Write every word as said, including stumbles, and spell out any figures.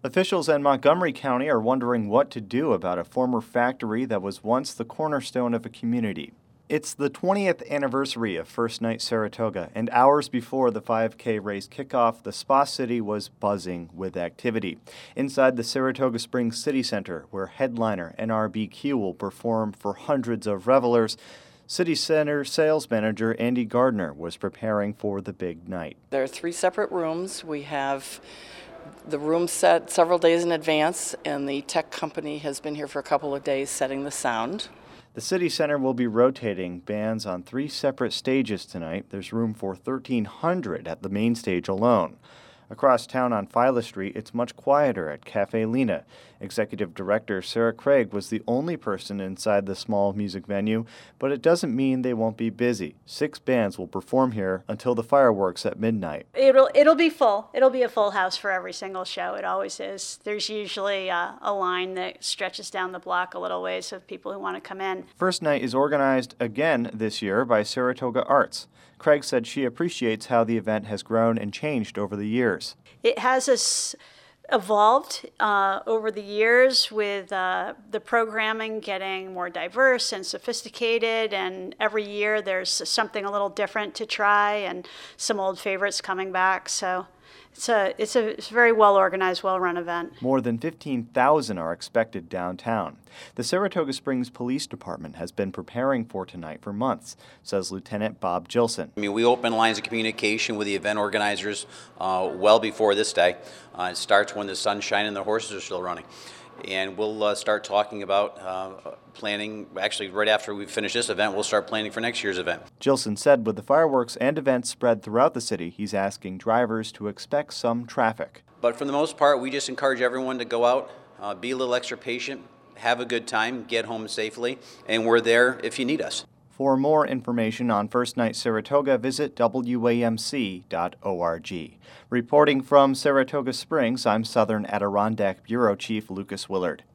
Officials in Montgomery County are wondering what to do about a former factory that was once the cornerstone of a community. It's the twentieth anniversary of First Night Saratoga, and hours before the five K race kickoff, the Spa City was buzzing with activity. Inside the Saratoga Springs City Center, where headliner N R B Q will perform for hundreds of revelers, City Center sales manager Andy Gardner was preparing for the big night. There are three separate rooms. We have the room set several days in advance, and the tech company has been here for a couple of days setting the sound. The City Center will be rotating bands on three separate stages tonight. There's room for thirteen hundred at the main stage alone. Across town on Phila Street, it's much quieter at Cafe Lena. Executive Director Sarah Craig was the only person inside the small music venue, but it doesn't mean they won't be busy. Six bands will perform here until the fireworks at midnight. It'll it'll be full. It'll be a full house for every single show. It always is. There's usually uh, a line that stretches down the block a little ways of people who want to come in. First Night is organized again this year by Saratoga Arts. Craig said she appreciates how the event has grown and changed over the years. It has us evolved uh, over the years with uh, the programming getting more diverse and sophisticated, and every year there's something a little different to try and some old favorites coming back. So it's a, it's a, it's a very well-organized, well-run event. More than fifteen thousand are expected downtown. The Saratoga Springs Police Department has been preparing for tonight for months, says Lieutenant Bob Gilson. I mean, we open lines of communication with the event organizers uh, well before this day. Uh, it starts when the sun's shining and the horses are still running. And we'll uh, start talking about uh, planning, actually right after we finish this event, we'll start planning for next year's event. Gilson said with the fireworks and events spread throughout the city, he's asking drivers to expect some traffic. But for the most part, we just encourage everyone to go out, uh, be a little extra patient, have a good time, get home safely, and we're there if you need us. For more information on First Night Saratoga, visit W A M C dot org. Reporting from Saratoga Springs, I'm Southern Adirondack Bureau Chief Lucas Willard.